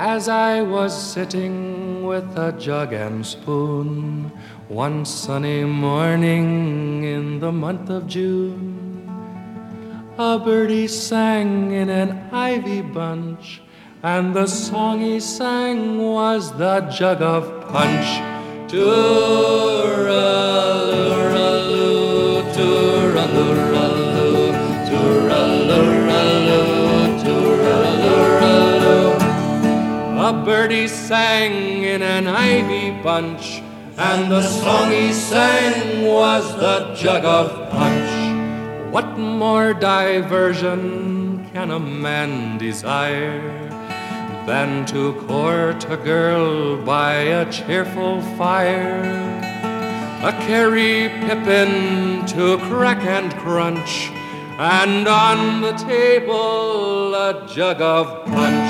As I was sitting with a jug and spoon one sunny morning in the month of June, a birdie sang in an ivy bunch, and the song he sang was the jug of punch. Tooraloo, tooraloo, tooraloo, tooraloo. A birdie sang in an ivy bunch, and the song he sang was the jug of punch. What more diversion can a man desire than to court a girl by a cheerful fire? A Carrie Pippin to crack and crunch, and on the table a jug of punch.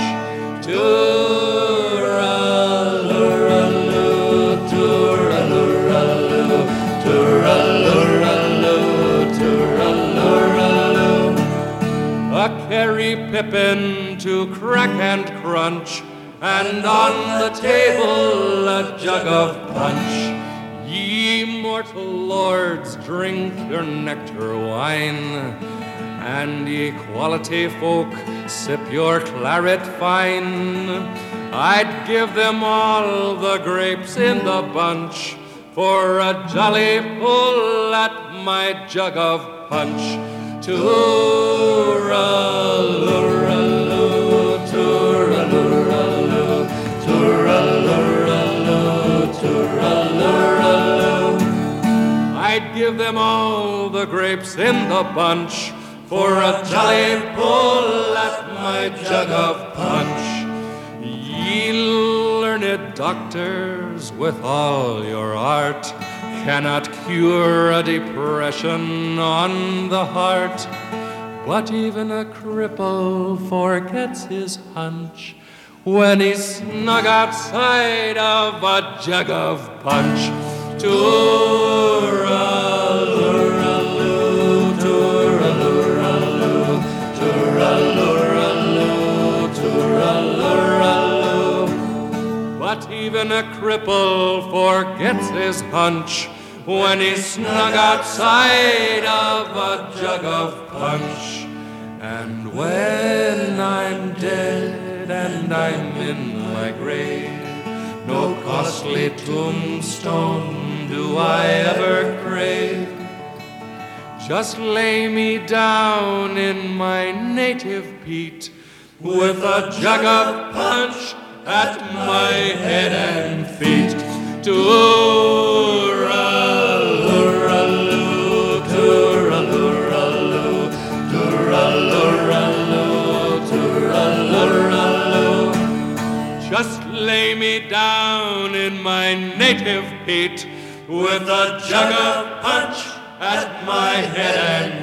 Tooraloo, tooraloo, tooraloo, tooraloo. A Carrie Pippin to crack and crunch, and on the table a jug of punch. Ye mortal lords, drink your nectar wine, and ye quality folk, sip your claret fine. I'd give them all the grapes in the bunch for a jolly pull at my jug of punch. Tooraloo, tooraloo, tooraloo, tooraloo. I'd give them all the grapes in the bunch for a jolly pull at my jug of punch. Ye learned doctors, with all your art, cannot cure a depression on the heart. But even a cripple forgets his hunch when he's snug outside of a jug of punch. Tooraloo, tooraloo, tooraloo, tooraloo. But even a cripple forgets his hunch when he's snug outside of a jug of punch. And when I'm dead and I'm in my grave, no costly tombstone do I ever crave. Just lay me down in my native peat, with a jug of punch at my head and feet. Tooraloo, tooraloo, tooraloo, tooraloo. Just lay me down in my native peat, with a jug of punch at my head and